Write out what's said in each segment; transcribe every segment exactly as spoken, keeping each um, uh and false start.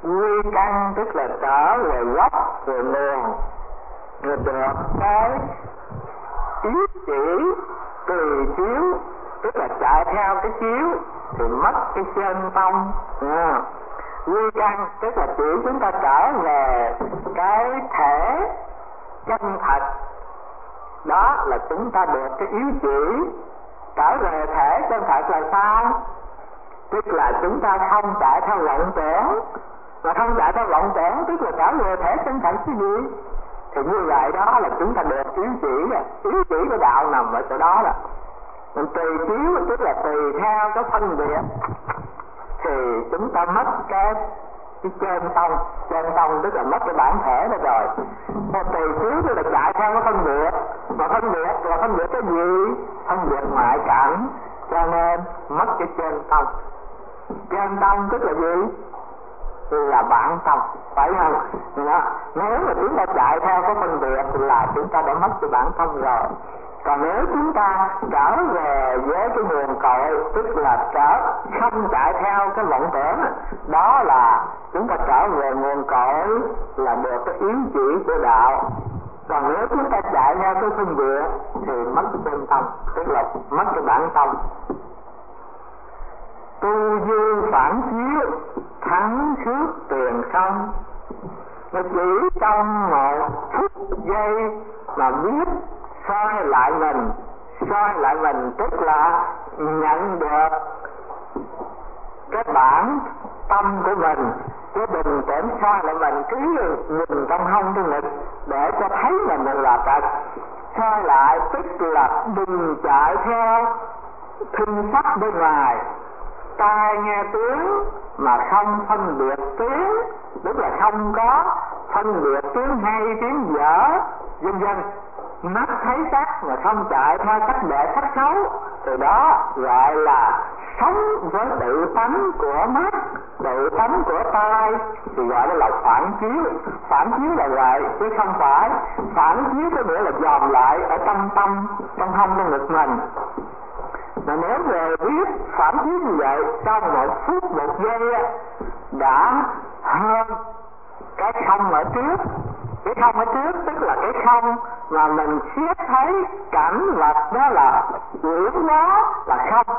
quy căn tức là trở về gốc về nguồn, rồi được cái ý chỉ tùy chiếu, tức là chạy theo cái chiếu thì mất cái chân tâm. À, quy căn tức là chỉ chúng ta trở về cái thể chân thật, đó là chúng ta được cái ý chỉ. Trở về thể chân thật là sao? Tức là chúng ta không chạy theo vọng tưởng, mà không chạy theo vọng tưởng tức là trở về thể chân thật cái gì? Thì như vậy đó là chúng ta được ý chỉ rồi. Ý chỉ của đạo nằm ở chỗ đó. Là mình tùy chiếu tức là tùy theo cái phân biệt thì chúng ta mất cái cái chân tông. Chân tông tức là mất cái bản thể đó rồi. Mà tùy chiếu tức là chạy theo cái phân biệt. Mà phân biệt là phân biệt cái gì? Phân biệt ngoại cảnh, cho nên mất cái chân tông. Chân tông tức là gì? Là bản tâm, phải không? Đó. Nếu mà chúng ta chạy theo cái phân biệt là chúng ta đã mất cái bản tâm rồi. Còn nếu chúng ta trở về với cái nguồn cội, tức là trở không chạy theo cái vọng tưởng, đó là chúng ta trở về nguồn cội, là được cái ý chỉ của đạo. Còn nếu chúng ta chạy theo cái phân biệt thì mất cái chân tâm, tức là mất cái bản tâm. Tu dư phản chiếu, thắng trước tiền không. Nó chỉ trong một phút giây mà biết soi lại mình. Soi lại mình tức là nhận được cái bản tâm của mình, cái bình tĩnh soi lại mình, cứ nhìn trong hông trong ngực để cho thấy mình là thật. Soi lại tức là đừng chạy theo thinh sắc bên ngoài, tai nghe tiếng mà không phân biệt tiếng, tức là không có phân biệt tiếng hay tiếng dở vân vân. Mắt thấy sắc mà không chạy theo sắc đẹp sắc xấu, từ đó gọi là sống với tự tánh của mắt, tự tánh của tai, thì gọi đó là phản chiếu. Phản chiếu là vậy chứ không phải phản chiếu có nghĩa là dòm lại ở trong tâm, trong hông trong ngực mình. Mà nếu về biết phản chiếu như vậy trong một phút một giây đã hơn cái không ở trước. Cái không ở trước tức là cái không mà mình xét thấy cảnh vật đó là chuyển nó là không.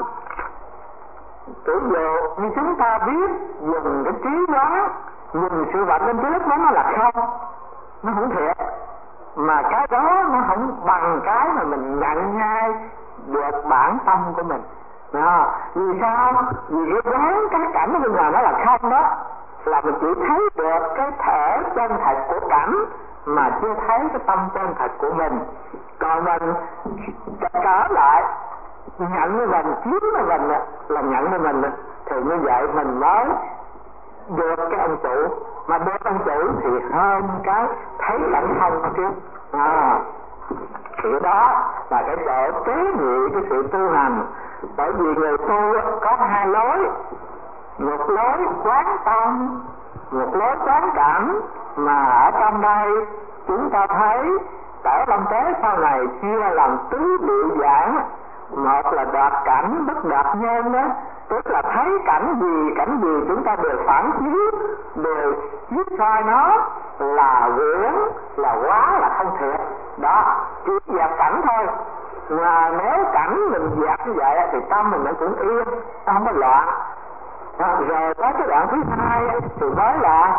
Tưởng dụ như chúng ta biết dùng cái trí đoán, nhìn sự vật bên trước nó là không, nó không thiệt. Mà cái đó nó không bằng cái mà mình nhận ngay được bản tâm của mình. À, vì sao? Vì cái đoán cái cảnh ở bên ngoài nó là không đó, là mình chỉ thấy được cái thể chân thật của cảnh mà chưa thấy cái tâm chân thật của mình. Còn mình trở lại nhận với mình, chiếm với mình là nhận với mình, thì như vậy mình mới được cái ông chủ. Mà được ông chủ thì hơn cái thấy cảnh không ở trước. À, thì đó là cái độ tế nhị cái sự tu hành. Bởi vì người tu có hai lối, một lối quán tâm, một lối quán cảm. Mà ở trong đây chúng ta thấy Sở Lâm Tế sau này chia làm tứ địa giảng. Một là đoạt cảnh, bất đoạt nhân đó, tức là thấy cảnh gì, cảnh gì chúng ta đều phản chiếu, đều chiếu soi nó là viễn, là quá, là không thiệt. Đó, chỉ dẹp cảnh thôi. Mà nếu cảnh mình dẹp như vậy thì tâm mình nó cũng yên, nó không có loạn. À, rồi có cái đoạn thứ hai thì mới là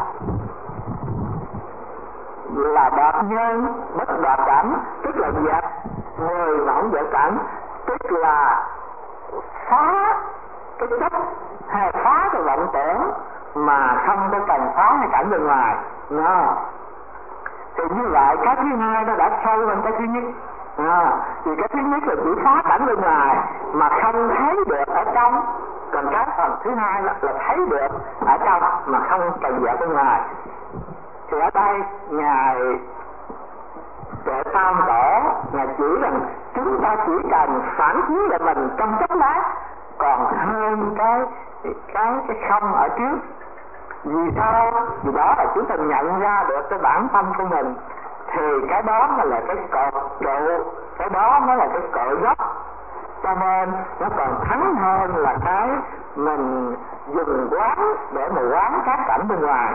là đoạt nhân, bất đoạt cảnh, tức là dẹp người mà không dẹp cảnh, tức là phá cái chấp hay phá cái vọng tưởng mà không có cần phá cái cảnh bên ngoài. No. Thì như vậy cái thứ hai nó đã sâu hơn cái thứ nhất. À, thì cái thứ nhất là chỉ phá cảnh bên ngoài mà không thấy được ở trong. Còn cái phần thứ hai là, là thấy được ở trong mà không cần dẹp bên ngoài. Thì ở đây Ngài Tuệ Tam Tổ Ngài chỉ rằng chúng ta chỉ cần phản chiếu lại mình trong chốc lát còn hơn cái cái cái không ở trước. Vì sao? Vì đó là chúng ta nhận ra được cái bản tâm của mình, thì cái đó mới là cái cội trụ, cái đó mới là cái cội gốc. Cho nên nó còn thắng hơn là cái mình dùng quán để mà quán các cảnh bên ngoài.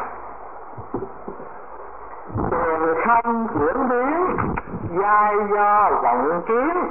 Tiền không chuyển biến giai do vọng kiến,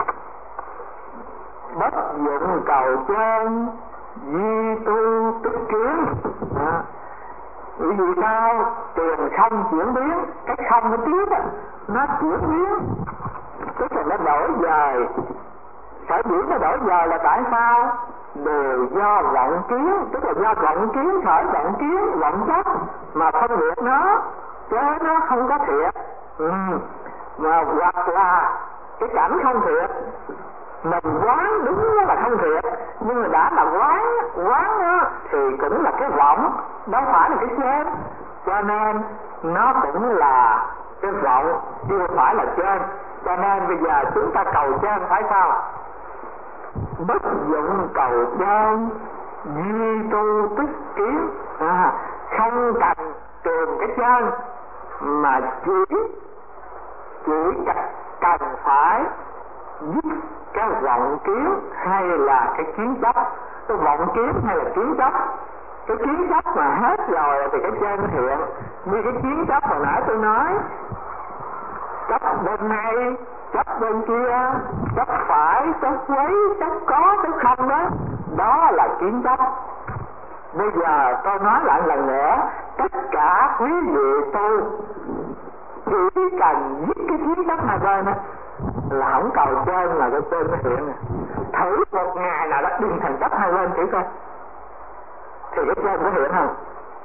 bất dụng cầu chân di tu tức kiến. À, bởi vì sao? Tiền không chuyển biến, cái không nó tiếp á, nó chuyển biến, tức là nó đổi dời. Sở dĩ nó đổi dời là tại sao? Đều do vọng kiến, tức là do vọng kiến khởi vọng kiến, vọng chấp mà phân biệt nó, chứ nó không có thiệt. Ừ. Mà hoặc là cái cảnh không thiệt, mình quán đúng là không thiệt, nhưng mà đã là quán, quán đó thì cũng là cái vọng, đâu phải là cái trên, cho nên nó cũng là cái vọng, chứ không phải là trên. Cho nên bây giờ chúng ta cầu trên phải sao? Bất dụng cầu chân duy tu tức kiến. À, không cần tìm cái chân, mà chỉ chỉ cần phải giúp cái vọng kiến hay là cái kiến chấp. Cái vọng kiến hay là kiến chấp, cái kiến chấp mà hết rồi thì cái chân hiện. Như cái kiến chấp hồi nãy tôi nói, chấp bên này, chấp bên kia, chấp phải, chấp quấy, chấp có, chấp không đó, đó là kiến chấp. Bây giờ tôi nói lại lần nữa, tất cả quý vị tôi chỉ cần giết cái kiến chấp hai bên đó, là không cầu trên là cái trên nó hiện. Thử một ngày nào đó đừng thành chấp hai bên thử coi, thì cái trên có hiện không?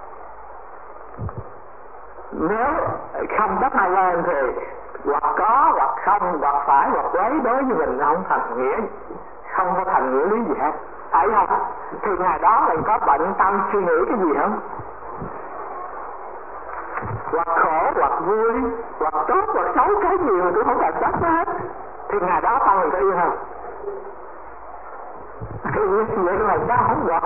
Nếu không chấp hai bên thì hoặc có, hoặc không, hoặc phải, hoặc lấy, đối với mình không thành nghĩa, không có thành nghĩa lý gì hết, phải không? Thì ngày đó mình có bận tâm suy nghĩ cái gì không? Hoặc khổ, hoặc vui, hoặc tốt, hoặc xấu, cái gì mà tôi không cần chấp hết, thì ngày đó tâm mình có yên không? Vậy mà sao không rõ?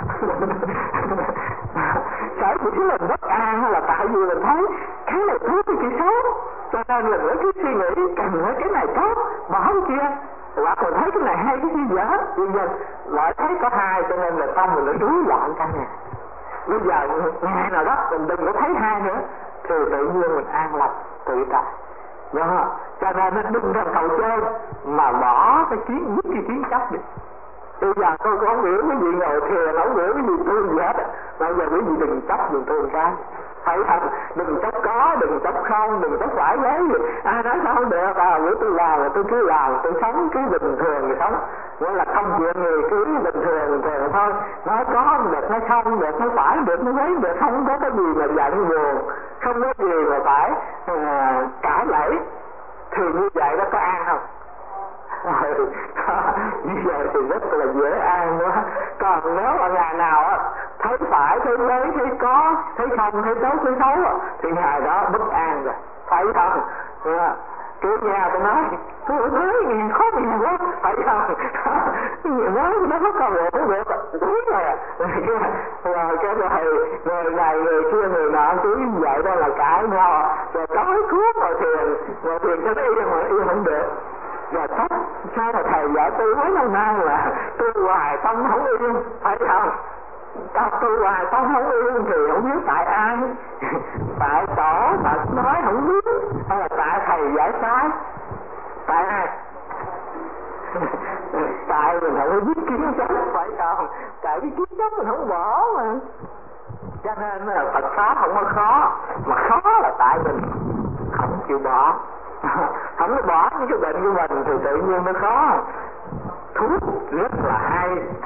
Sở dĩ cái mình bất an là tại vì mình thấy cái này tốt cái kia xấu, cho nên mình mới cứ suy nghĩ cần nói cái này tốt mà không kia, hoặc mình thấy cái này hay cái gì dở, vì vậy lại thấy có hai, cho nên là tâm mình nó rối loạn cả nhà. Bây giờ ngày nào đó mình đừng có thấy hai nữa thì tự nhiên mình an lạc tự tại. Đó, cho nên nó đừng cần cầu chơi mà bỏ cái kiến, dứt cái kiến chấp đi. Bây giờ tôi cũng không hiểu cái gì ngồi thiền, không hiểu cái gì tôi gì hết. Bây giờ quý vị đừng chấp giùm tôi một cái, phải không? Đừng chấp có, đừng chấp không, đừng chấp phải lấy gì. Ai nói sao không được, à, nếu tôi làm là tôi cứ làm, tôi sống cứ bình thường thì sống. Nghĩa là không chuyện gì cứ bình thường bình thường thôi. Nói có không được, nói không được, nói phải được, nói lấy được, không có cái gì mà giận buồn, không có gì mà phải à, cãi lẫy. Thì như vậy đó có an không? Ừ, như vậy thì rất là dễ an quá. Còn nếu mà ngày nào á thấy phải, thấy lấy, thấy có, thấy không, thấy tốt, thấy xấu thì ngày đó bất an rồi, phải không? À, cứ nhà tôi nói tôi nói nghe khó nghe quá, phải không? Nói nó có cầu được cũng được, đúng rồi. Rồi cái rồi người này người kia người nọ cứ như vậy đó là cãi nhau, rồi tối cuốc vào thiền, rồi thiền cho nó yên mà yên không được. Và sách sao mà thầy dạy tôi mấy năm nay là tôi hoài tâm không yên, phải không? Ta tôi hoài tâm không yên thì không biết tại ai, tại tổ, tại nói không biết, hay là tại thầy giải sai, tại ai? Tại mình không biết kiến chấp, phải không? Tại cái kiến chấp mình không bỏ mà. Cho nên là Phật Pháp không có khó, mà khó là tại mình không chịu bỏ. Không có bỏ những cái bệnh của mình thì tự nhiên nó khó. Thuốc rất là hay,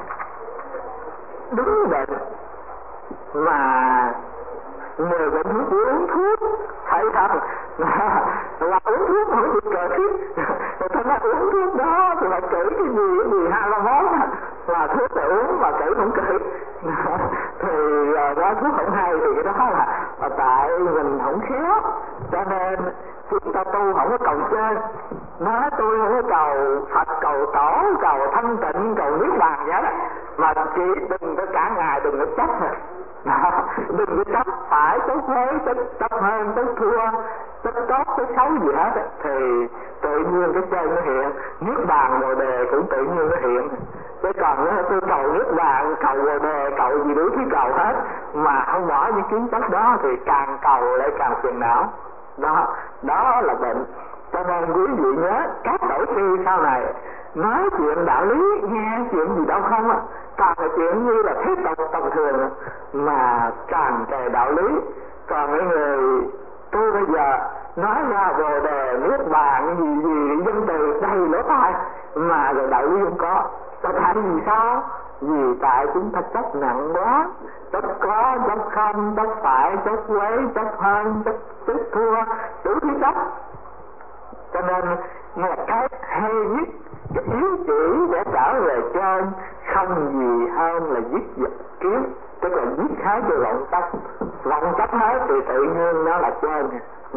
đúng bệnh mà người bệnh không chịu uống thuốc, phải không? Là uống thuốc không chịu cởi thiết, người ta nói uống thuốc đó thì phải cởi cái gì cái gì hai ba món là thuốc là uống mà cởi không cởi. Thì đó thuốc không hay thì cái đó là, là tại mình không khéo, cho nên chúng ta tu không có cầu trên. Nói tôi không có cầu Phật, cầu tổ, cầu thanh tịnh, cầu niết bàn vậy đó, mà chỉ đừng có cả ngày đừng có chấp thôi. Đừng có chấp phải tốt thế, chấp, chấp hơn, tốt thua, chấp tốt, tốt xấu gì hết thì tự nhiên cái trên nó hiện, niết bàn bồ đề cũng tự nhiên nó hiện. Chứ còn tôi cầu nước vàng, cầu bồ đề, cầu gì đủ thứ cầu hết, mà không bỏ những kiến chất đó thì càng cầu lại càng phiền não. Đó, đó là bệnh. Cho nên quý vị nhớ, các tổ sư sau này nói chuyện đạo lý, nghe chuyện gì đâu không á, toàn là chuyện như là thế tục tầm thường, mà tràn trề đạo lý. Còn những người tôi bây giờ nói ra bồ đề, nước vàng, gì gì dân từ đầy lỗ tai, mà rồi đạo lý không có. Tại tại vì sao? Vì tại chúng ta chấp nặng quá, chấp có, chấp không, chấp phải, chấp quấy, chấp hơn, chấp, chấp thua, đủ thứ chấp. Cho nên một cái hay nhất, cái yếu chỉ để trở về trên không gì hơn là giết vật kiến, tức là giết hết cho vọng chấp. Vọng chấp hết thì tự nhiên nó là trên.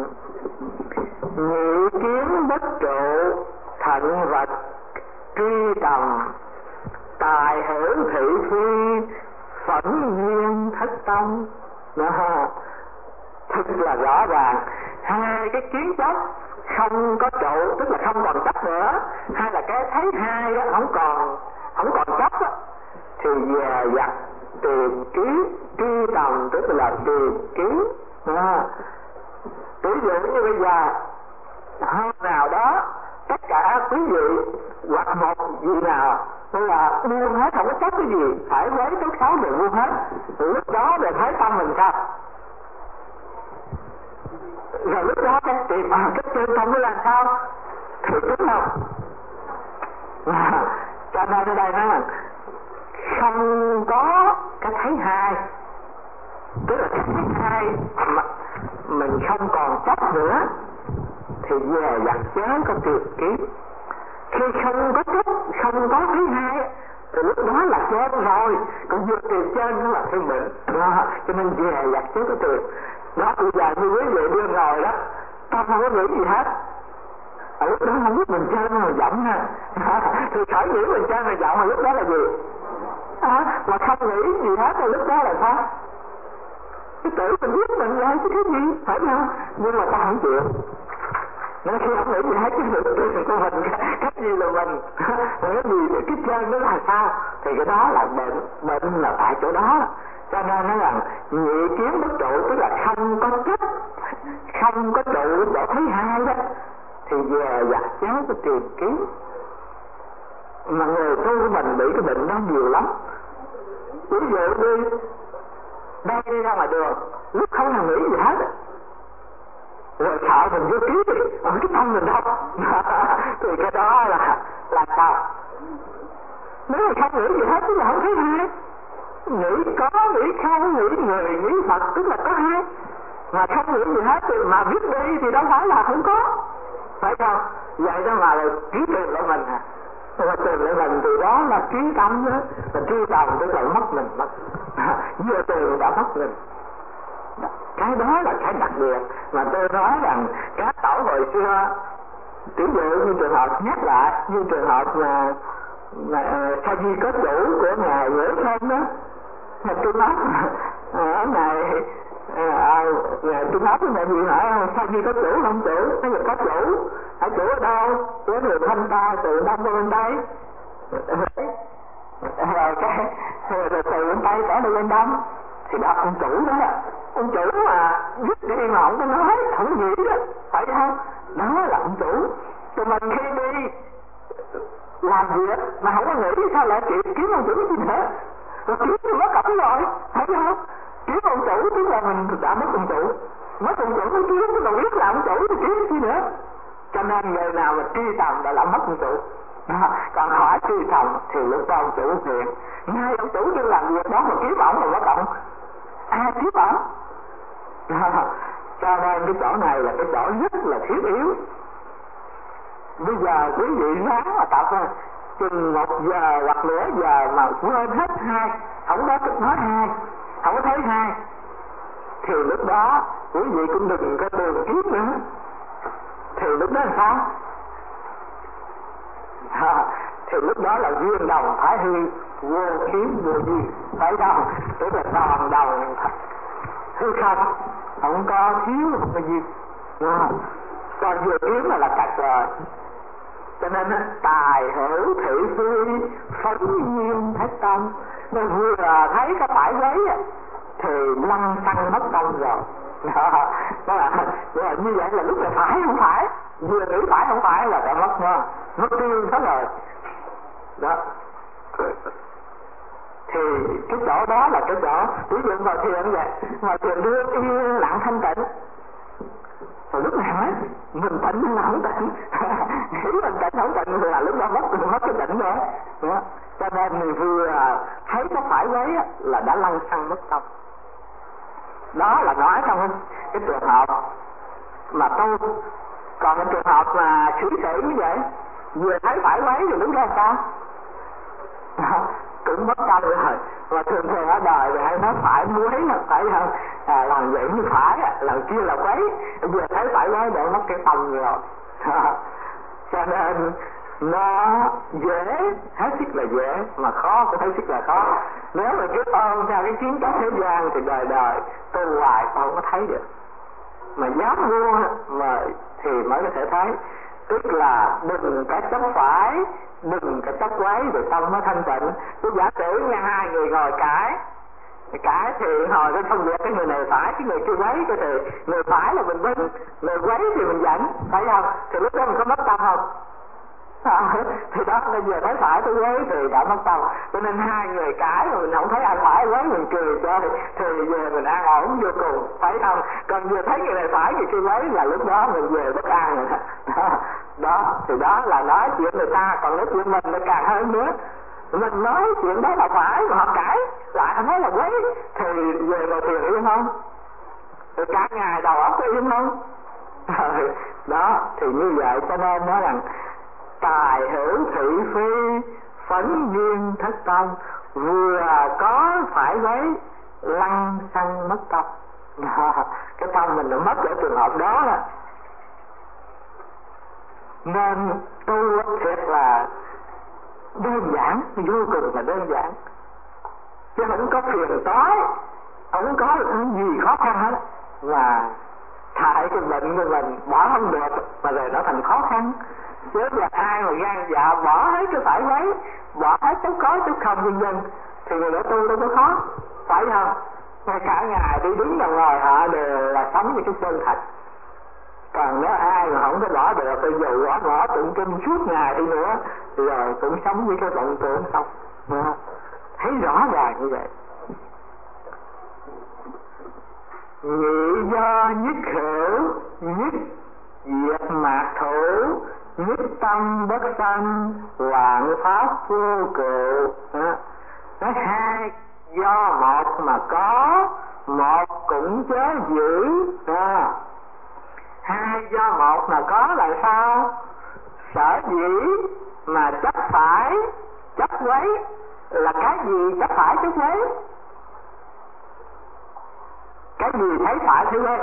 Nhị kiến bất trụ, thận vật truy tầm, tài hữu thị phi, phẫn nhiên thất tâm. Đó, thật là rõ ràng. Hai cái kiến chấp không có trụ, tức là không còn chấp nữa, hay là cái thấy hai đó không còn không còn chấp đó, thì về dặt tìm kiếm truy tầm, tức là tìm kiếm. Ví dụ như bây giờ hôm nào đó tất cả quý vị hoặc một vị nào tức là buông hết, không có chấp cái gì, phải với tốt xấu đều buông hết, lúc đó rồi thấy tâm mình sao? Rồi lúc đó cái tìm à, cái chân tâm nó làm sao? Thì đúng không? À, cho nên ở đây nói là không có cái thấy hai, tức là cái thấy hai mà mình không còn chấp nữa, thì về dặt chớ có tìm kiếm. Khi không có chấp, không có thứ hai, thì lúc đó là trên rồi, còn vừa tìm trên nó là thêm bệnh. Đó, cho nên về dặt chớ có tìm. Đó, bây giờ như quý vị đưa ngồi đó, ta không có nghĩ gì hết. Ở lúc đó không biết mình trên mà giọng ha. Thì khỏi nghĩ mình trên mà giọng, mà lúc đó là gì? À, mà không nghĩ gì hết, thì lúc đó là sao? Cái tự mình biết mình là cái thứ gì, phải không? Nhưng mà ta không chịu. Nó khi không nghĩ gì hết, cái sự tự của mình, cách gì là mình, cái gì, cái chân nó là sao? Thì cái đó là bệnh, bệnh là tại chỗ đó. Cho nên nói rằng nhị kiến bất trụ, tức là không có chấp, không có trụ để thấy hai đó, thì về dặt chớ có tìm kiếm. Mà người tu của mình bị cái bệnh đó nhiều lắm. Ví dụ đi, đang đi ra ngoài đường, lúc không làm nghĩ gì hết, rồi sợ mình vô ký đi, ở cái tâm mình đâu. Thì cái đó là là sao? Nếu mà không nghĩ gì hết tức là không thấy hai. Nghĩ có, nghĩ không, nghĩ người, nghĩ Phật, tức là có hai. Mà không nghĩ gì hết thì mà biết đi thì đâu phải là không có, phải không? Vậy đó mà là trí tìm lại mình à. Mà tìm lại mình thì đó là trí tâm đó. Mà trí tâm tức là mất mình, mất vừa tìm đã mất mình. Cái đó là cái đặc biệt mà tôi nói rằng các tổ hồi xưa, ví dụ như trường hợp nhắc lại, như trường hợp mà mà sa di có chủ của ngài Nguyễn Sơn đó, mà tôi nói ở ngài à, tôi nói với mọi người hỏi sa di có chủ không chủ? Nói là có chủ. Ở chủ ở đâu? Chủ người thanh ta từ đông qua bên tây. Rồi cái rồi từ bên tây trở đi bên đông thì đó ông chủ đó. Ông chủ mà dứt đi mà không có nói, không nghĩ đó, phải không? Đó là ông chủ. Tụi mình khi đi làm việc mà không có nghĩ sao lại chịu kiếm ông chủ gì nữa, rồi kiếm thì mất cổng rồi, phải không? Kiếm ông chủ tức là mình đã mất ông chủ, mất ông chủ mới kiếm, chứ còn biết là ông chủ thì kiếm gì nữa. Cho nên người nào mà truy tầm đã là mất ông chủ. À, còn hỏi truy tầm thì lúc đó ông chủ thiện, ngay ông chủ chưa làm việc đó mà kiếm ổng rồi mất ổng, ai kiếm ổng? À, cho nên cái chỗ này là cái chỗ rất là thiết yếu. Bây giờ quý vị ráng mà tập thôi, chừng một giờ hoặc nửa giờ mà quên hết hai, không có nói hai, không có thấy hai, thì lúc đó quý vị cũng đừng có đường kiếp nữa. Thì lúc đó là sao? À, thì lúc đó là duyên đồng thái hư, vô kiếm vô duyên, phải không? Tức là toàn đồng hư không, không có thiếu, không có duyên. À, còn vừa kiếm là là cạch rồi. Cho nên tài hữu thị phi phấn nhiên thất tâm. Nên vừa thấy có phải quấy thì lăng xăng mất tâm rồi. Đó, đó là, đó là như vậy là lúc này phải không phải, vừa nghĩ phải không phải là đã mất nha, mất tiêu hết rồi. Đó thì cái chỗ đó là cái chỗ ví dụ vào thiền vậy, ngồi thiền đưa yên lặng thanh tịnh, rồi lúc nào á mình tịnh nhưng mà không tịnh nghĩ mình tịnh không tịnh là lúc đó mất mất cái tịnh nữa. Đó. Cho nên mình vừa thấy có phải quấy là đã lăng xăng mất tâm. Đó là nói trong cái trường hợp mà tu. Còn cái trường hợp mà xử sĩ như vậy, vừa thấy phải quấy thì lúc đó sao? Cũng mất tâm rồi. Và thường thường ở đời thì hay nói phải muối là phải không? À, làm vậy như phải, làm kia là quấy. Vừa thấy phải quấy để mất cái tâm rồi. Cho nên nó dễ, hết sức là dễ, mà khó cũng hết sức là khó. Nếu mà cứ ôm theo cái kiến trúc thế gian thì đời đời tu hoài không có thấy được. Mà dám mua mà thì mới có thể thấy. Tức là đừng có chấp phải, đừng có chấp quấy rồi tâm nó thanh tịnh. Tôi giả sử nha, hai người ngồi cãi, cãi thì hồi cái phân biệt cái người này phải, cái người kia quấy, cái thì người phải là mình vinh, người quấy thì mình dẫn, phải không? Thì lúc đó mình có mất tâm không? À, thì đó bây giờ thấy phải tôi quấy thì đã mất tâm. Cho nên hai người cãi mà mình không thấy ai phải quấy mình cười cho thì, thì về mình an ổn vô cùng, phải không? Còn vừa thấy người này phải người kia quấy là lúc đó mình về bất an rồi. Đó, đó thì đó là nói chuyện người ta, còn nói chuyện mình nó càng hơn nữa. Mình nói chuyện đó là phải mà họ cãi lại không nói là quấy thì về ngồi thiền yên không? Rồi cả ngày đầu óc có yên không? Đó thì như vậy, cho nên nói rằng tài hữu thị phi phấn nhiên thất tâm, vừa có phải quấy lăng xăng mất tâm. Cái tâm mình đã mất ở trường hợp đó là nên tu thiệt là đơn giản, vô cùng là đơn giản, chứ không có phiền toái, không có gì khó khăn hết. Và thải cái bệnh của mình bỏ không được mà rồi nó thành khó khăn. Chứ là ai mà gan dạ bỏ hết cái phải quấy, bỏ hết chút có chút không vân vân thì người đó tu đâu có khó, phải không? Ngay cả ngày đi đứng đầu ngồi họ đều là sống như cái chân thật. Còn nếu ai mà không có bỏ được thì dù gõ ngõ tụng kinh suốt ngày đi nữa rồi cũng sống với cái vọng tưởng xong. Thấy rõ ràng như vậy. Nhị do nhất hữu, nhất diệt mạc thủ, nhất tâm bất sanh, vạn pháp vô cự. Nói hai do một mà có, một cũng chớ giữ. À, hai do một mà có là sao? Sở dĩ mà chấp phải, chấp quấy là cái gì chấp phải chấp quấy? Cái gì thấy phải thấy quấy?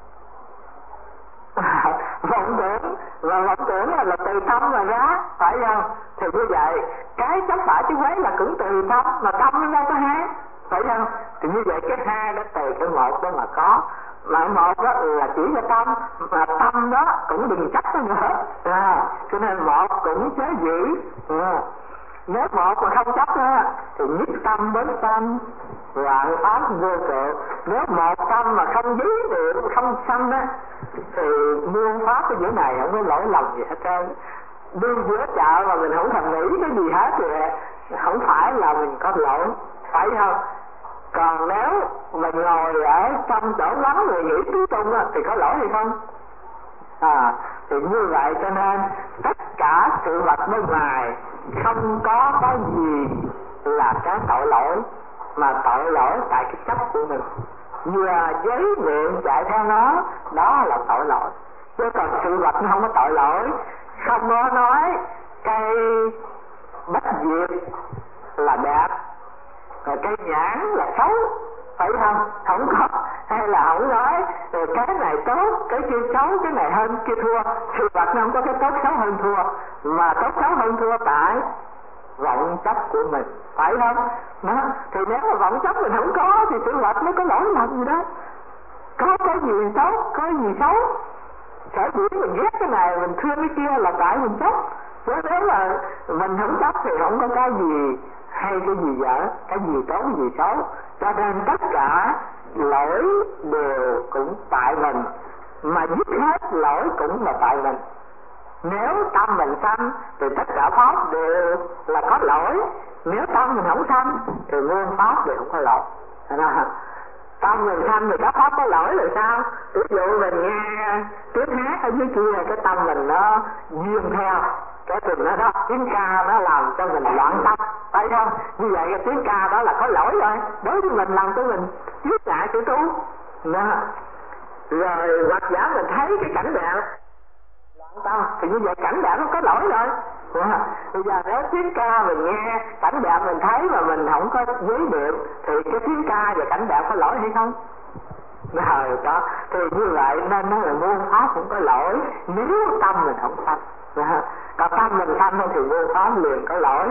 Vọng tưởng, và vọng tưởng là, là từ tâm mà ra, phải không? Thì như vậy cái chấp phải chứ quấy là cũng từ tâm, mà tâm nó đâu có hai, phải không? Thì như vậy cái hai đó từ cái một đó mà có, mà một đó là chỉ cho tâm, mà tâm đó cũng đừng chấp nó nữa. À, cho nên một cũng chớ giữ. À, nếu một mà không chấp á thì nhất tâm bất sanh, vạn pháp vô cự. Nếu một tâm mà không dí niệm, không sanh á thì muôn pháp cái giữa này không có lỗi lầm gì hết trơn. Đi giữa chợ mà mình không thầm nghĩ cái gì hết thì không phải là mình có lỗi, phải không? Còn nếu mình ngồi ở trong chỗ vắng rồi nghĩ tứ tung á thì có lỗi hay không? À, thì như vậy cho nên tất cả sự vật bên ngoài không có cái gì là cái tội lỗi, mà tội lỗi tại cái chấp của mình. Vừa giấy miệng chạy theo nó, đó là tội lỗi. Chứ còn sự vật nó không có tội lỗi. Không có nói cây bách diệp là đẹp, rồi cây nhãn là xấu, phải không? Không có. Hay là không nói rồi cái này tốt, cái kia xấu, cái này hơn, kia thua. Sự vật nó không có cái tốt xấu hơn thua, mà tốt xấu hơn thua tại vọng chấp của mình, phải không? Đó. Thì nếu mà vọng chấp mình không có thì sự vật nó có lỗi lầm gì đó. Có cái gì tốt, có cái gì xấu. Sở dĩ mình ghét cái này, mình thương cái kia là tại mình chấp. Chứ nếu là mình không chấp thì không có cái gì hay, cái gì dở, cái gì tốt, cái gì xấu. Cho nên tất cả lỗi đều cũng tại mình, mà dứt hết lỗi cũng là tại mình. Nếu tâm mình sanh thì tất cả pháp đều là có lỗi. Nếu tâm mình không sanh thì muôn pháp đều không có lỗi. Tâm mình sanh thì các pháp có lỗi rồi sao? Ví dụ mình nghe tiếng hát ở dưới kia, cái tâm mình nó duyên theo cái tình đó đó, tiếng ca nó làm cho mình loạn tâm, phải không? Như vậy cái tiếng ca đó là có lỗi rồi, đối với mình làm cho mình kiết ngại sự tu. Rồi hoặc giả mình thấy cái cảnh đẹp loạn tâm thì như vậy cảnh đẹp nó có lỗi rồi. Bây giờ nếu tiếng ca mình nghe, cảnh đẹp mình thấy mà mình không có giới điệu thì cái tiếng ca và cảnh đẹp có lỗi hay không? Rồi đó, thì như vậy nên nó là muôn pháp cũng có lỗi nếu tâm mình không sanh. Còn tâm mình sanh thì muôn pháp liền có lỗi.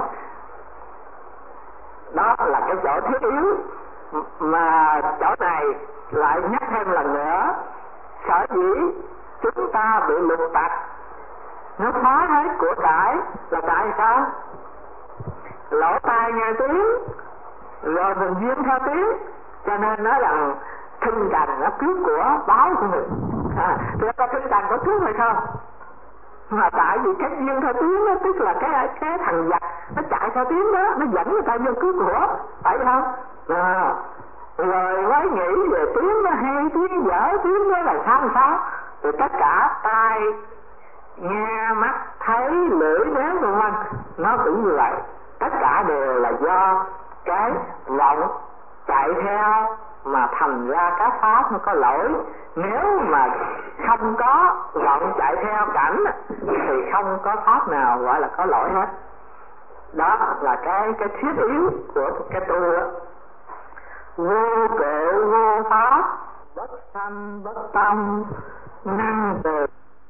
Đó là cái chỗ thiết yếu. Mà chỗ này lại nhắc thêm lần nữa, sở dĩ chúng ta bị lục tặc, nó phá hết của cải là tại sao? Lỗ tai nghe tiếng, rồi mình duyên theo tiếng, cho nên nói rằng thinh cành nó cướp của báo của mình. À, thì có thinh cành có cướp hay không? Mà tại vì cái duyên theo tiếng đó, tức là cái cái thằng giặc nó chạy theo tiếng đó, nó dẫn người ta vô cướp của, phải không? À, rồi mới nghĩ về tiếng nó hay, tiếng dở, tiếng đó là sao sao? Thì tất cả tai nghe, mắt thấy, lưỡi nếm vân vân, nó cũng như vậy. Tất cả đều là do cái vọng chạy theo mà thành ra các pháp nó có lỗi. Nếu mà không có vọng chạy theo cảnh thì không có pháp nào gọi là có lỗi hết. Đó là cái cái thiết yếu của cái tu đó. Vô kệ vô pháp, bất sanh bất tâm, năng từ.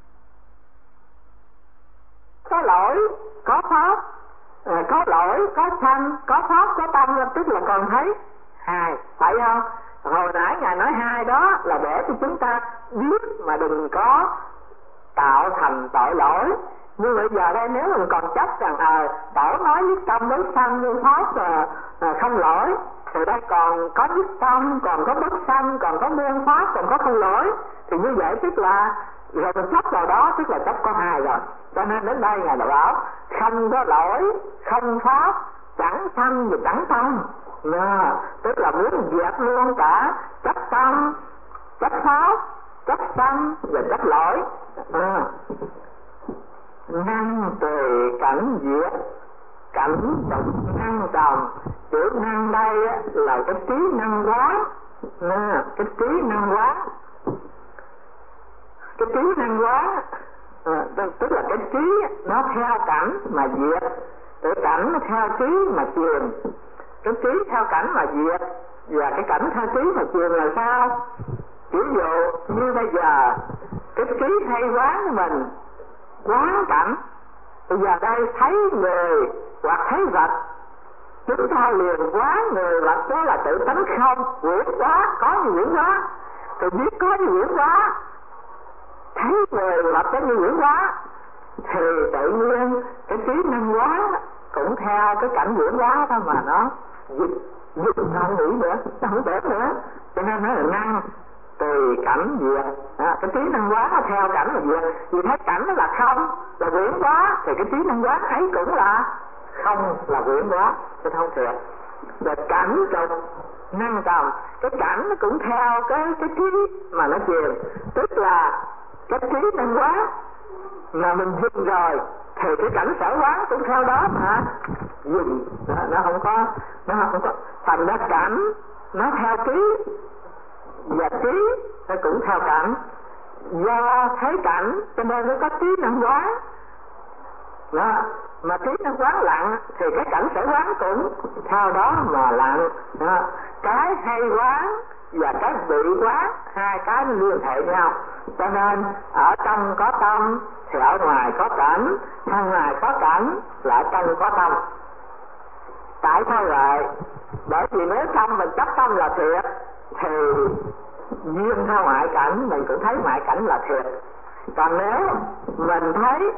Có lỗi, có pháp, à, có lỗi, có sanh, có pháp, có tâm, tức là còn thấy hai, phải không? Hồi nãy Ngài nói hai đó là để cho chúng ta biết mà đừng có tạo thành tội lỗi. Nhưng bây giờ đây nếu mình còn chấp rằng à, Tổ nói nhất tâm bất sanh như pháp là, là không lỗi, thì đây còn có nhất tâm, còn có bất sanh, còn có muôn pháp, còn có không lỗi, thì như vậy tức là rồi mình chấp vào đó tức là chấp có hai rồi. Cho nên đến đây Ngài đã bảo không có lỗi, không pháp, chẳng sanh và chẳng tâm. À, tức là muốn dẹp luôn cả chấp tâm, chấp pháp, chấp sanh và chấp lỗi. À, năng tùy cảnh diệt, cảnh động năng trồng. Chữ năng đây á, là cái trí năng hóa. À, cái trí năng hóa, cái trí năng hóa à, tức là cái trí nó theo cảnh mà diệt, cái cảnh nó theo trí mà truyền. Cái trí theo cảnh mà diệt và cái cảnh theo trí mà truyền là sao? Ví dụ như bây giờ cái trí hay quán của mình quán cảnh, bây giờ đây thấy người hoặc thấy vật, chúng ta liền quán người vật đó là tự tánh không, quyển hóa, có như quyển hóa, thì biết có như quyển hóa, thấy người vật có như quyển hóa, thì tự nhiên cái trí năng hóa cũng theo cái cảnh quyển hóa thôi mà nó dịch dịch không nghĩ nữa, nó không tưởng nữa. Cho nên nó là năng tùy cảnh diệt. À, cái trí năng hóa nó theo cảnh là diệt. Vì thấy cảnh nó là không, là quyển hóa, thì cái trí năng hóa ấy cũng là không, là quyển hóa, chứ không thiệt. Rồi cảnh trục năng trầm, cái cảnh nó cũng theo cái cái trí mà nó truyền, tức là cái trí năng hóa mà mình dừng rồi thì cái cảnh sở hóa cũng theo đó mà dừng. Nó, nó không có, nó không có thành ra cảnh nó theo trí và trí nó cũng theo cảnh. Do thấy cảnh cho nên nó có trí năng hóa đó. Mà trí năng hóa lặng thì cái cảnh sở quán cũng theo đó mà lặng đó. Cái hay quán và cái bị quán, hai cái nó liên hệ nhau. Cho nên ở trong có tâm thì ở ngoài có cảnh, ở ngoài có cảnh là ở trong có tâm. Tại sao vậy? Bởi vì nếu tâm mình chấp tâm là thiệt thì duyên theo ngoại cảnh mình cũng thấy ngoại cảnh là thiệt. Còn nếu mình thấy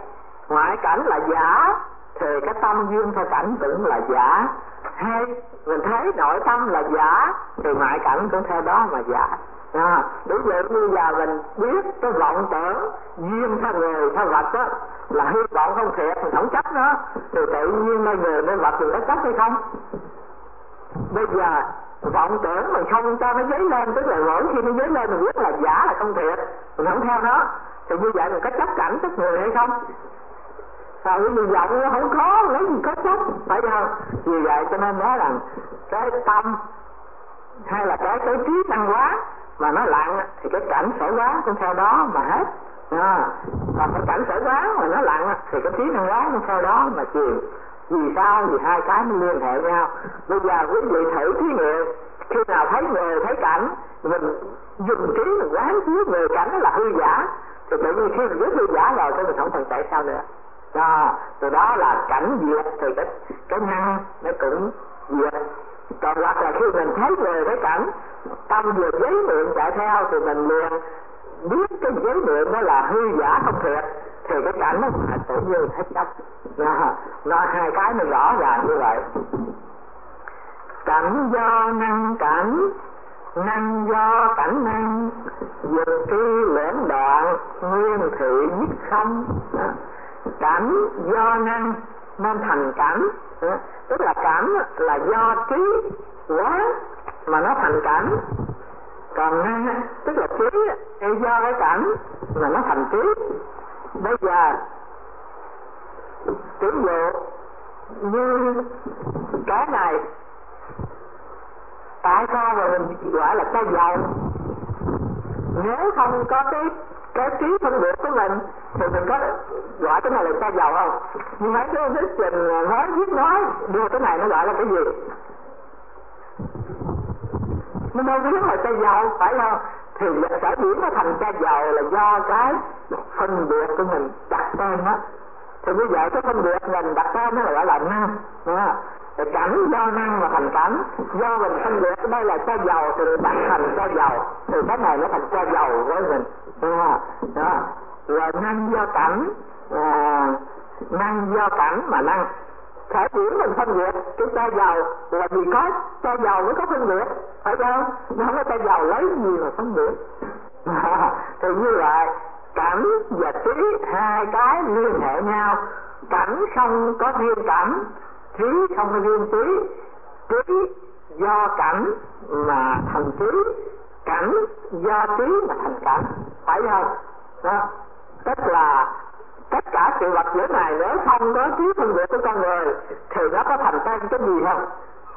ngoại cảnh là giả thì cái tâm duyên theo cảnh cũng là giả. Hay mình thấy nội tâm là giả thì ngoại cảnh cũng theo đó mà giả. À, ví dụ như giờ mình biết cái vọng tưởng duyên theo người theo vật đó là hư vọng không thiệt, mình không chấp nó, thì tự nhiên nơi người nơi vật mình có chấp hay không? Bây giờ vọng tưởng mình không cho nó dấy lên, tức là mỗi khi nó dấy lên mình biết là giả là không thiệt, mình không theo nó, thì như vậy mình có chấp cảnh chấp người hay không? Sao cái gì vọng nó không có, lấy gì có chấp, phải không? Vì vậy cho nên nói rằng cái tâm hay là cái cái trí năng quá mà nó lặng thì cái cảnh sở quán cũng theo đó mà hết. À, và cái cảnh sở quán mà nó lặng thì cái trí năng quán cũng theo đó mà chìm. Vì sao? Vì hai cái nó liên hệ nhau. Bây giờ quý vị thử thí nghiệm, khi nào thấy người thấy cảnh, mình dùng trí mình quán chiếu người cảnh đó là hư giả, thì tự nhiên khi mình biết hư giả rồi thì mình không cần chạy sao nữa. À, từ đó là cảnh diệt thì cái cái năng nó cũng diệt. Còn hoặc là khi mình thấy người thấy cảnh, tâm vừa giấy miệng chạy theo thì mình liền biết cái giấy miệng đó là hư giả không thiệt, thì cái cảnh nó là tự nhiên hết chấp. À, nó hai cái nó rõ ràng như vậy. Cảnh do năng cảnh, năng do cảnh năng, diệt tri lưỡng đoạn, nguyên thị nhất không. À, cảnh do năng nên thành cảnh, à, tức là cảnh là do trí quán mà nó thành cảnh, còn năng tức là trí thì do cái cảnh mà nó thành trí. Bây giờ ví dụ như cái này, tại sao mà mình gọi là chai dầu? Nếu không có cái cái trí phân biệt của mình thì mình có gọi cái này là chai dầu không? Nhưng mấy cái thuyết trình nói viết nói đưa cái này nó gọi là cái gì? Nó đâu biết là chai dầu, phải không? Thì sở dĩ nó thành chai dầu là do cái phân biệt của mình đặt tên đó. Thì như vậy cái phân biệt mình đặt tên nó là gọi là năng, đúng không? Thì cảnh do năng mà thành cảnh, do mình phân biệt cái đây là chai dầu thì đặt thành chai dầu, thì cái này nó thành chai dầu với mình, đúng không? Đó. Rồi năng do cảnh, à, năng do cảnh mà năng. Thể điểm mình phân biệt cái chai dầu là vì có chai dầu mới có phân biệt, phải không? Nó không có chai dầu lấy gì mà phân biệt. À, thì như vậy cảnh và trí hai cái liên hệ nhau. Cảnh không có riêng cảnh, trí không có riêng trí. Trí do cảnh mà thành trí, cảnh do trí mà thành cảnh, phải không? Đó. Tức là tất cả sự vật giữa này nếu không có trí phân biệt của con người thì nó có thành tên cái gì không?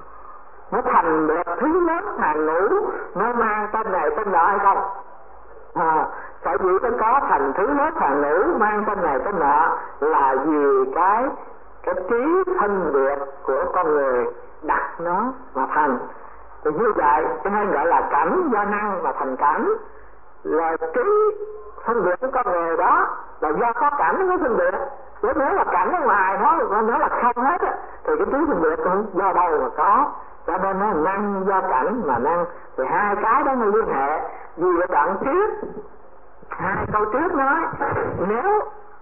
Nó thành được thứ lớn hàng ngũ, nó mang tên này tên nọ hay không? À, sở dĩ nó có thành thứ lớn hàng ngũ mang tên này tên nọ là vì cái cái trí phân biệt của con người đặt nó mà thành. Thì như vậy cho nên gọi là cảnh do năng mà thành cảnh, là trí phân biệt của con người đó là do có cảnh nó mới phân biệt. Nếu nếu là cảnh ở ngoài nó nó là không hết á, thì cái trí phân biệt cũng do đâu mà có. Cho nên nó năng do cảnh mà năng, thì hai cái đó nó liên hệ. Vì ở đoạn trước, hai câu trước nói nếu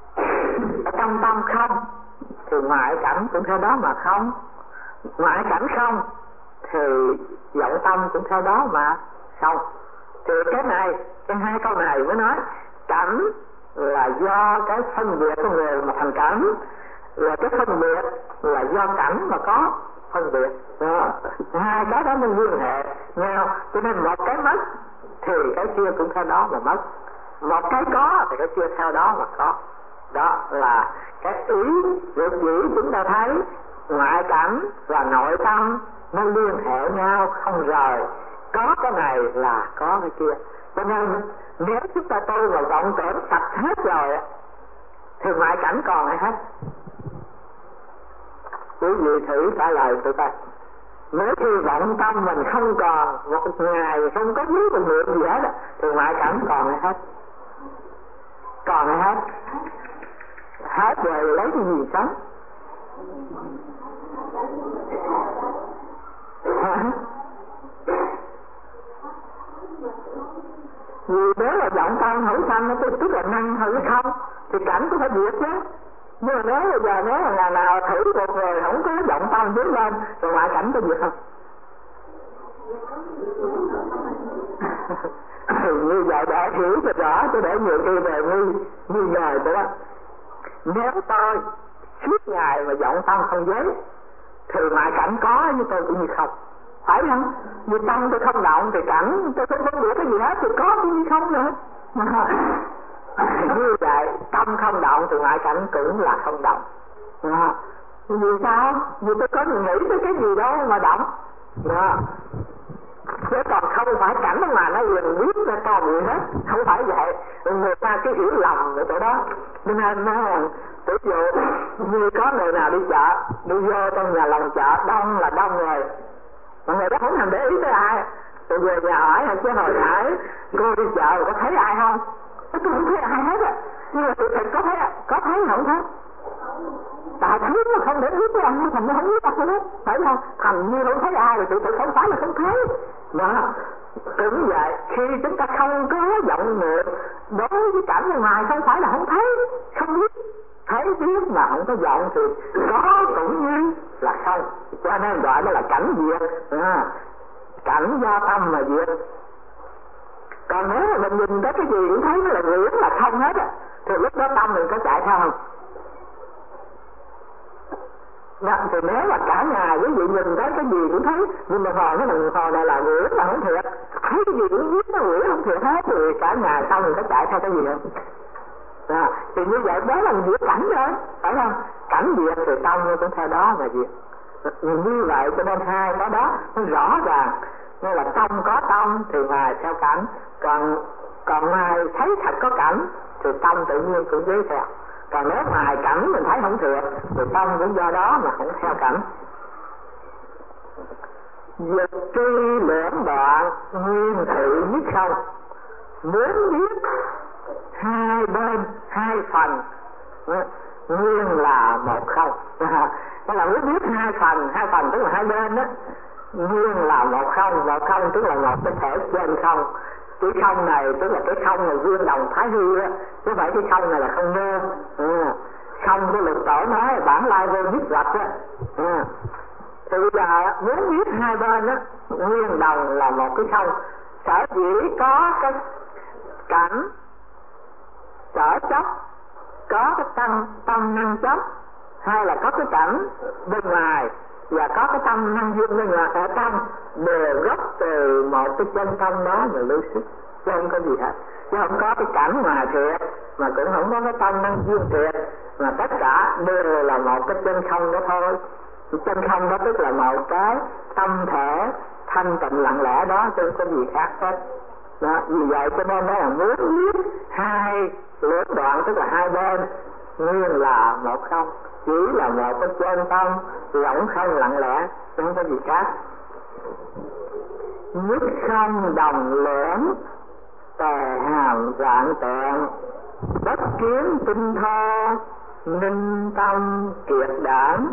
ở trong tâm không thì ngoại cảnh cũng theo đó mà không, ngoại cảnh không thì vọng tâm cũng theo đó mà không. Thì cái này, cái hai câu này mới nói cảnh là do cái phân biệt của người mà thành cảnh, là cái phân biệt là do cảnh mà có phân biệt. Đó. Hai cái đó nó liên hệ nhau, cho nên một cái mất thì cái kia cũng theo đó mà mất, một cái có thì cái kia theo đó mà có. Đó là cái ý việc dĩ chúng ta thấy ngoại cảnh và nội tâm nó liên hệ nhau không rời, có cái này là có cái kia. Cho nên nếu chúng ta tu vào vọng tưởng sạch hết rồi thì ngoại cảnh còn hay hết? Quý vị thử trả lời tụi ta. Nếu khi vọng tâm mình không còn, một ngày không có biết mình niệm gì hết thì ngoại cảnh còn hay hết? Còn hay hết? Hết rồi lấy cái gì sống? Vì nếu là vọng tâm hữu sanh nó tức là năng hữu không thì cảnh cũng phải diệt chứ. Nhưng mà nếu bây giờ nếu là ngày nào thử một người không có vọng tâm đứng lên rồi ngoại cảnh có gì không? Như vậy để hiểu cho rõ, cho để nhiều khi về nghi nghi ngờ đó. Nếu tôi suốt ngày mà vọng tâm không giới thì ngoại cảnh có với tôi cũng như không, phải không? Như tâm tôi không động thì cảnh tôi không có được cái gì hết thì có cũng như không nữa. Như vậy tâm không động thì ngoại cảnh cũng là không động. Vì sao? Vì tôi có nghĩ tới cái gì đó mà động. Chứ còn không phải cảnh mà nó liền biết ra con gì hết, không phải vậy. Người ta cái hiểu lầm ở chỗ đó. Nên nên nói ví dụ như có người nào đi chợ, đi vô trong nhà lòng chợ đông là đông người, mà người đó không thèm để ý tới ai. Rồi về nhà hỏi chứ hồi nãy cô đi chợ có thấy ai không? Tôi không thấy ai hết á. Nhưng mà sự thật có thấy có thấy không thấy? Tại thấy mà không để ý tới anh, thành nó không biết đâu hết, phải không? Thành như không thấy ai rồi sự thật không phải là không thấy. Đó, cũng vậy, khi chúng ta không có vọng niệm đối với cảnh bên ngoài không phải là không thấy, không biết. Thấy biết mà không có vọng thì có cũng như là không. Cho nên gọi đó là cảnh diệt. À, cảnh do tâm mà diệt. Còn nếu mà mình nhìn tới cái gì cũng thấy nó là quyển là không hết á, thì lúc đó tâm mình có chạy theo không? Đó, thì nếu mà cả ngày ví dụ nhìn thấy cái gì cũng thấy, nhưng mà hồi cái đồng hồ này là quyển là không thiệt, thấy cái gì cũng biết nó quyển không thiệt hết, thì cả ngày sau mình có chạy theo cái gì không? À, thì như vậy đó là diệt cảnh rồi, phải không? Cảnh diệt thì tâm cũng theo đó mà diệt. Như vậy cho nên hai cái đó nó rõ ràng. Nên là tâm có tâm thì ngoài theo cảnh, còn còn ngoài thấy thật có cảnh thì tâm tự nhiên cũng giới theo. Còn nếu ngoài cảnh mình thấy không thiệt thì tâm cũng do đó mà không theo cảnh. Vật tri lưỡng đoạn nguyên thị nhất không. Muốn biết hai bên hai phần nguyên là một không. Đó là muốn biết hai phần, hai phần tức là hai bên đó, nguyên là một không, một không tức là một cái thể trên không. Cái không này tức là cái không là viên đồng thái hư á, chứ phải cái không này là không ngơ. À, không của lực tổ nói bản lai vô nhất vật á. À, thì bây giờ muốn biết hai bên á, nguyên đồng là một cái không. Sở dĩ có cái cảnh sở chấp, có cái tâm tâm năng chấp, hay là có cái cảnh bên ngoài và có cái tâm năng duyên bên ngoài ở trong, đều gốc từ một cái chân tâm đó mà lưu xuất, chứ không có gì hết. Chứ không có cái cảnh ngoài thiệt, mà cũng không có cái tâm năng duyên thiệt, mà tất cả đều là một cái chân không đó thôi. Chân không đó tức là một cái tâm thể thanh tịnh lặng lẽ đó, chứ không có gì khác hết. Đó, vì vậy cho nên đó là muốn biết hai lưỡng đoạn tức là hai bên nguyên là một không, chỉ là một cái chân tâm rỗng không lặng lẽ, không có gì khác. Nhất không đồng lưỡng tề hàm vạn tượng, bất kiến tinh thơ ninh tâm kiệt đảm.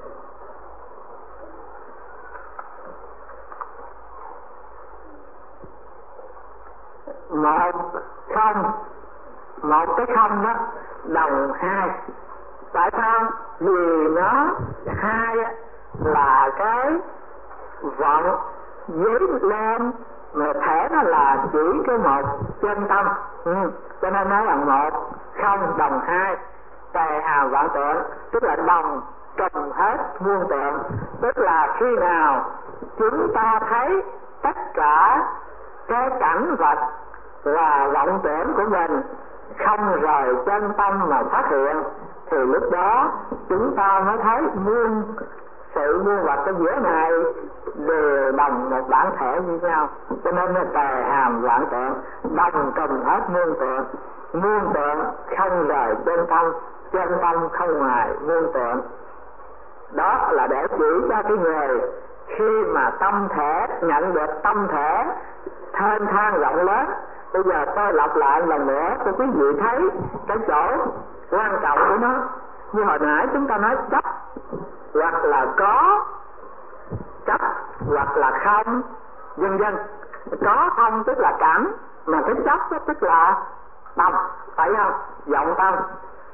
Một không, một cái không đó đồng hai. Tại sao? Vì nó hai là cái vọng dấy lên, mà thể nó là chỉ cái một chân tâm. Ừ. Cho nên nói là một không đồng hai, tề hàm vạn tượng, tức là đồng trùng hết muôn tượng. Tức là khi nào chúng ta thấy tất cả cái cảnh vật và vọng tưởng của mình không rời chân tâm mà phát hiện, thì lúc đó chúng ta mới thấy muôn sự muôn vật ở giữa này đều đồng một bản thể như nhau. Cho nên là tề hàm vạn tượng, đồng trùng hết muôn tượng, muôn tượng không rời chân tâm, chân tâm không ngoài muôn tượng. Đó là để chỉ cho cái người khi mà tâm thể nhận được tâm thể thênh thang rộng lớn. Bây giờ tôi lặp lại lần nữa cho quý vị thấy cái chỗ quan trọng của nó. Như hồi nãy chúng ta nói chấp hoặc là có, chấp hoặc là không, vân vân. Có không tức là cảm, mà cái chấp tức là tâm, phải không? Vọng tâm.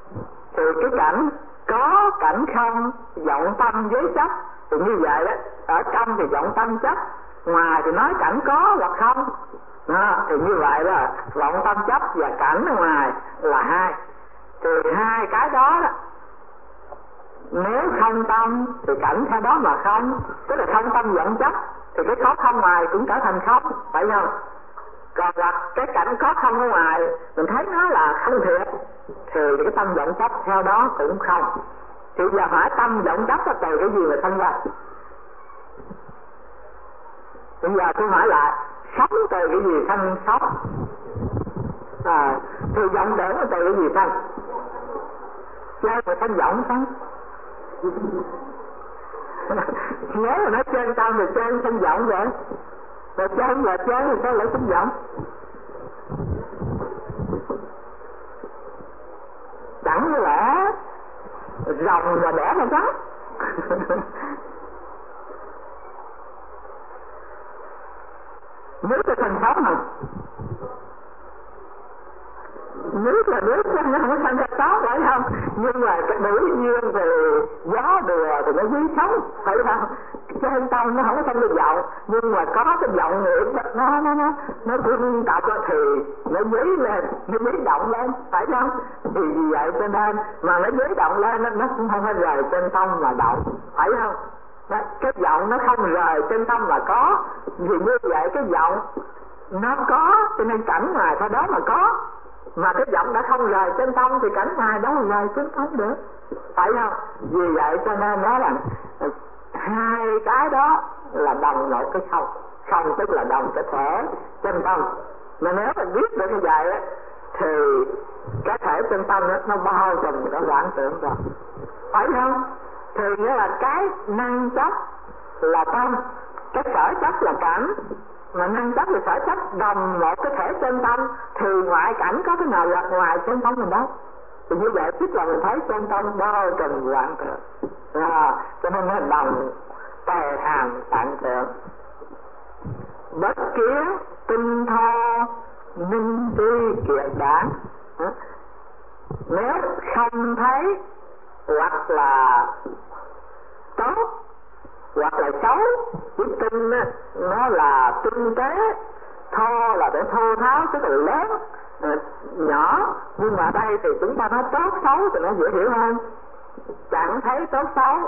thì cái cảnh có cảnh không, vọng tâm với chấp thì như vậy đó. Ở trong thì vọng tâm chấp, ngoài thì nói cảnh có hoặc không đó, thì như vậy là vọng tâm chấp và cảnh ở ngoài là hai. Thì hai cái đó đó, nếu không tâm thì cảnh theo đó mà không, tức là không tâm vọng chấp thì cái có không ngoài cũng trở thành không, phải không? Còn là cái cảnh có không ở ngoài mình thấy nó là không thiệt thì cái tâm vọng chấp theo đó cũng không. Thì giờ hỏi tâm vọng chấp là từ cái gì mà sinh ra? Bây giờ tôi hỏi là sống từ cái gì sanh sống? À, thì vọng tưởng là từ cái gì sanh? Chơi mà sanh vọng sanh. Nếu mà nói trên tâm thì trên sanh vọng vậy, rồi trên là trên thì sao lại sanh vọng? Chẳng lẽ rồng và đẻ ra rắn? Nước là thành sống mà, nước là nước chứ nó không có sanh ra sống, phải không? Nhưng mà cái đuổi duyên thì gió đùa thì nó dưới sống, phải không? Trên tâm nó không có sanh ra vọng, nhưng mà có cái vọng niệm nó nó nó nó cũng tạo ra thì nó dấy lên, nó dấy động lên, phải không? Thì vì vậy cho nên mà nó dấy động lên nó, nó cũng không có rời trên tâm mà động, phải không? Đó, cái vọng nó không rời trên tâm mà có, vì như vậy cái vọng nó có cho nên cảnh ngoài theo đó mà có, mà cái vọng đã không rời trên tâm thì cảnh ngoài đâu rời trên tâm được, phải không? Vì vậy cho nên nói là hai cái đó là đồng một cái không, không tức là đồng cái thể trên tâm. Mà nếu mình biết được như vậy á thì cái thể trên tâm đó, nó bao trùm cái quán tưởng rồi, phải không? Thì nghĩa là cái năng chấp là tâm, cái sở chấp là cảnh, mà năng chấp và sở chấp đồng một cái thể trên tâm thì ngoại cảnh có cái nào là ngoài trên tâm mình đâu. Thì như vậy tức là mình thấy trên tâm bao trùm quán tưởng, à, cho nên nó đồng tề hàm tạng tượng. Bất kiến tinh tho minh tuy kiệt đảng. Nếu không thấy hoặc là tốt hoặc là xấu, cái tinh á, nó là tinh tế, thô là để thô tháo tức là lớn, à, nhỏ, nhưng mà đây thì chúng ta nói tốt xấu thì nó dễ hiểu hơn. Chẳng thấy tốt xấu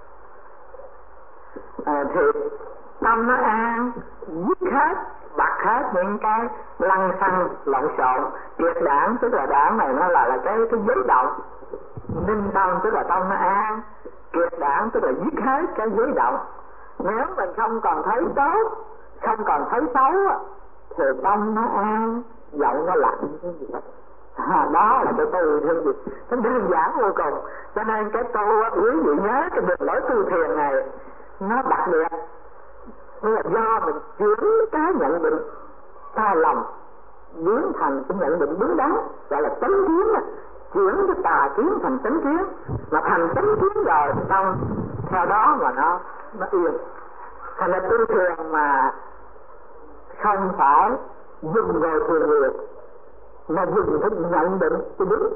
à, thì tâm nó an, dứt hết, bật hết những cái lăng xăng lộn xộn. Kiệt đảng tức là đảng này nó là là cái cái giới động. Ninh tâm tức là tâm nó an, kiệt đảng tức là dứt hết cái giới động. Nếu mình không còn thấy tốt, không còn thấy xấu thì tâm nó an, giọng nó lặng cái gì đó. À, đó là cái tu thương gì, nó đơn giản vô cùng. Cho nên cái tu quý vị nhớ cái đường lối tu thiền này nó đặc biệt, nó là do mình chuyển cái nhận định sai lầm biến thành cái nhận định đúng đắn, gọi là chánh kiến, chuyển cái tà kiến thành chánh kiến, mà thành chánh kiến rồi xong theo đó mà nó nó yên. Thành là tu thiền mà không phải dùng ngồi thiền nhiều, mà dùng cái nhận định cho đúng.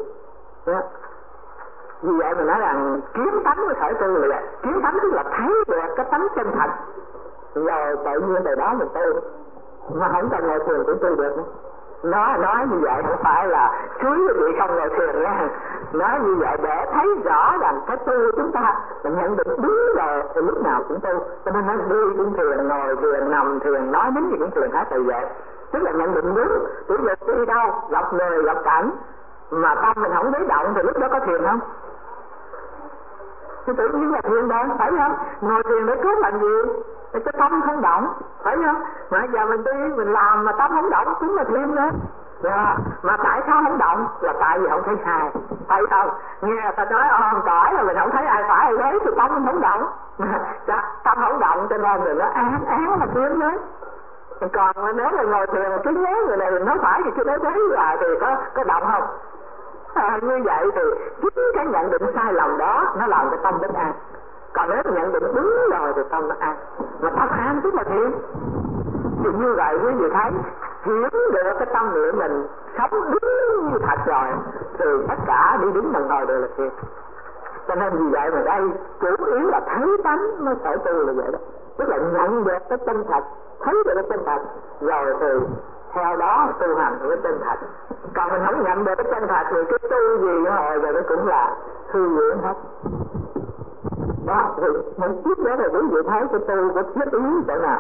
Vì vậy mình nói rằng kiến tánh mới thể tu là vậy. Kiến tánh tức là thấy được cái tánh chân thật, rồi tự nhiên từ đó mình tu, mà không cần ngồi thiền cũng tu được nữa. Nói nói như vậy không phải là suối quý vị không ngồi thiền nha. Nói như vậy để thấy rõ rằng cái tu chúng ta mình nhận định đúng rồi thì lúc nào cũng tu. Cho nên nói đi cũng thiền, ngồi thiền, nằm thiền, nói đến gì cũng thiền hết tự vậy. Tức là nhận định đúng. Tức là đi đâu gặp người gặp cảnh mà tâm mình không thấy động thì lúc đó có thiền không? Thì tự nhiên là thiền đâu, phải không? Ngồi thiền để cốt làm gì? Để cho tâm không động, phải không? Mà giờ mình đi mình làm mà tâm không động cũng là thiền đó. Yeah. Mà tại sao không động? Là tại vì không thấy sai, phải không? Nghe ta nói on cõi là mình không thấy ai phải ai lấy thì tâm mình không động. Tâm không động cho nên mình nó án án là thiền đấy. Còn nếu là ngồi thiền cứ nhớ người này mình nói phải thì cứ nói thấy là thì có có động không? À, như vậy thì chính cái nhận định sai lầm đó nó làm cho tâm bất an. Còn nếu nhận định đúng rồi thì tâm nó an, mà tâm an tức là thiền. Thì như vậy quý vị thấy chuyển được cái tâm niệm mình sống đúng như thật rồi thì tất cả đi đứng bằng ngồi đều là thiệt. Cho nên vì vậy mà đây chủ yếu là thấy tánh nó phải tu là vậy đó, tức là nhận được cái chân thật, thấy được cái chân thật rồi thì theo đó tu hành cái chân thật. Còn mình không nhận được cái chân thật thì cái tu gì hồi rồi nó cũng là hư huyễn hết. Đó thì mình tiếp đó là quý vị thấy cái tu có thiết yếu chỗ nào,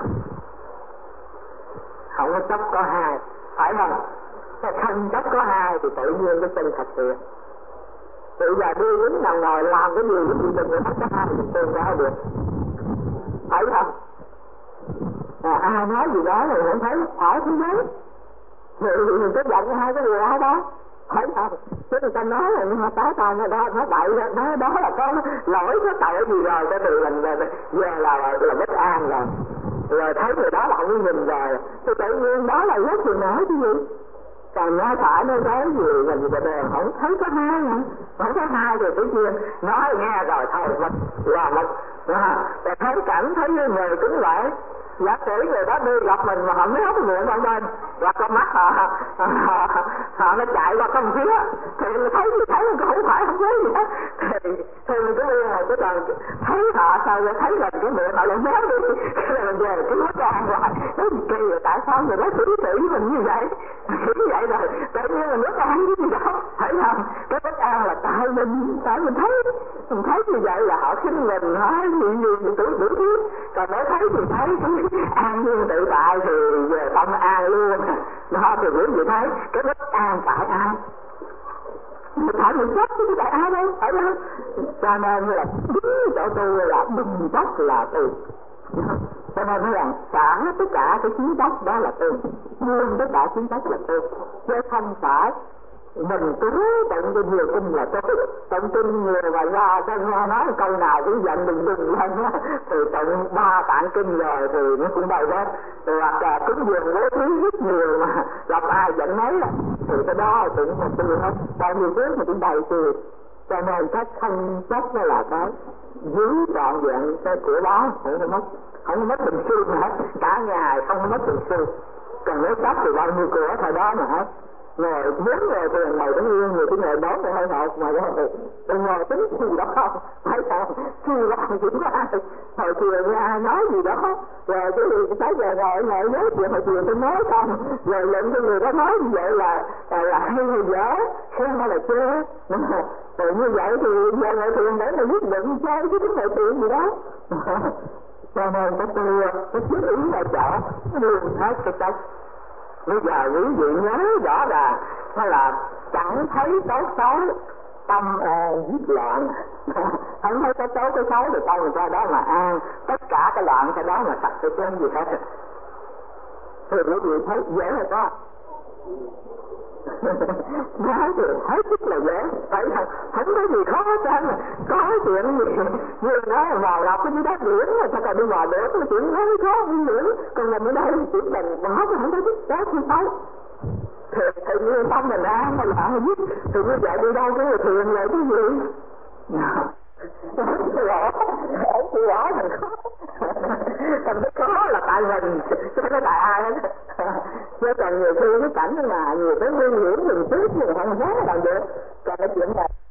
không có chấp có hai, phải không? Cái không chấp có hai thì tự nhiên cái chân thật thiệt. Tự giờ đi đứng nằm ngồi làm cái gì cái gì đừng có chấp hai thì tương ra được, phải không? À, ai nói gì đó thì không thấy ở thế giới thì mình cứ giận hai cái điều đó đó, phải không? Chứ người ta nói là nhưng mà tái tay nó đó nó bậy đó, nó đó là có lỗi có tội gì rồi cái từ mình về là là, là bất an rồi, rồi thấy người đó là không nhìn rồi thì tự nhiên đó là rất gì nói cái gì. Còn nói phải nói cái gì mình về đề không thấy có hai hả? Không có hai rồi tự nhiên nói nghe rồi thôi mất là mất. Rồi thấy cảnh thấy người cứng lại. Giả sử người đó đi gặp mình mà họ méo cái miệng bên bên, gặp con mắt họ, họ, họ, họ nó chạy qua con phía, thì mình thấy gì thấy mình không phải không thấy gì hết, thì thì mình cứ liên là cái còn thấy họ sao rồi thấy là cái miệng họ lại méo đi, cái là mình về cái mất an hoài, nó gì kỳ rồi tại sao người đó xử xử với mình như vậy, như vậy rồi tự nhiên mình mất an cái gì đó, phải không? Cái bất an là tại mình tại mình thấy mình thấy như vậy là họ khinh mình nói gì gì gì đủ đủ thứ, còn nếu thấy thì thấy an nhiên tự tại thì về tâm an luôn. Đó thì quý vị thấy cái bất an tại ai? Mình phải mình chấp chứ tại ai đâu, phải không? Cho nên là đúng chỗ tu là đừng chấp là tu. Cho nên nói rằng cả tất cả cái kiến chấp đó là tu, luôn tất cả kiến chấp là tu, chứ không phải mình cứ tụng cho nhiều kinh là tu. Tụng kinh nhiều và ra cho nghe nói câu nào cũng giận đừng đừng lên á, thì tụng ba tạng kinh rồi thì nó cũng đầy hết. Hoặc là cúng dường bố thí rất nhiều mà gặp ai giận mấy thì cái đó cũng là tu hết. Bao nhiêu thứ mà cũng đầy từ. Cho nên cái không chấp nó là cái giữ trọn vẹn cái của đó không có mất, không có mất bình xu mà hết, cả ngày không có mất bình xu. Còn nếu chấp thì bao nhiêu của thời đó mà hết. Ngồi muốn ngồi tiền mày cũng yên người cái nghề đón này hơi ngọt mà đó tôi ngồi tính gì đó không phải sao suy làm cũng có ai hồi chiều nghe ai nói gì đó rồi cái gì tới giờ ngồi ngồi nói chuyện hồi chiều tôi nói xong rồi lệnh cho người đó nói như vậy là là, là hay hay dở khen hay là chê rồi như vậy thì giờ ngồi tiền để mà quyết định chơi chứ tính ngồi tiền gì đó. Cho nên cái tôi cái thiết ý là chọn luôn hết cái cách. Bây giờ quý vị nhớ rõ là nó là chẳng thấy tốt xấu tâm giết loạn, không thấy cái tốt cái xấu thì tâm người ta đó là an, tất cả cái loạn cái đó là sạch cái chân gì hết. Thì quý vị thấy dễ là có nói thì hết sức là dễ, phải không? Không có gì khó hết trơn, có chuyện gì như nói vào đọc cái dưới đất biển mà sao còn đi vào được, mà chuyện nói mới khó đi biển, còn mình ở đây chuyện mình bỏ thì không có biết đó không xấu. Thì tự nhiên tâm mình an mà lại biết, thì như vậy đi đâu cái thuyền lại cái gì? Rõ, không rõ mình khó. Thành cái khó là tại mình, chứ không phải tại ai hết. Chứ còn nhiều khi cái cảnh mà nhiều cái nguy hiểm mình trước thì không dám làm được. Còn cái chuyện này